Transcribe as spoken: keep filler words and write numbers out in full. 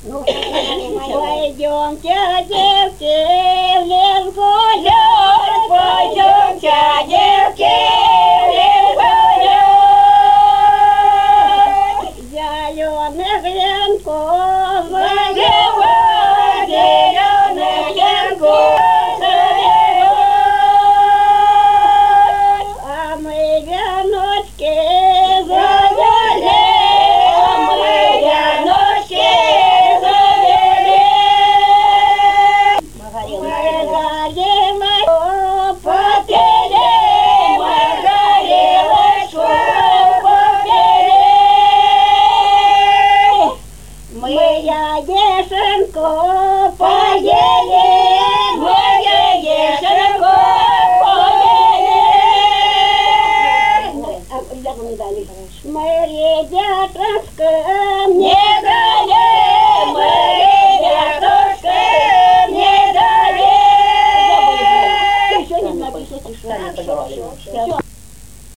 Ну, пойдемте, девки, в лес гулять, пойдемте, девки, в лес гулять. Зеленых венков, завивать, зеленых венков завивать. А мы веночки завели, а мы веночки завели. Мы горелочку попели, мы горелочку попели. Мы яешенку поели, мы яешенку поели. Мы ребятушка не дали, мы ребятушка не дали. Еще не напишите, что.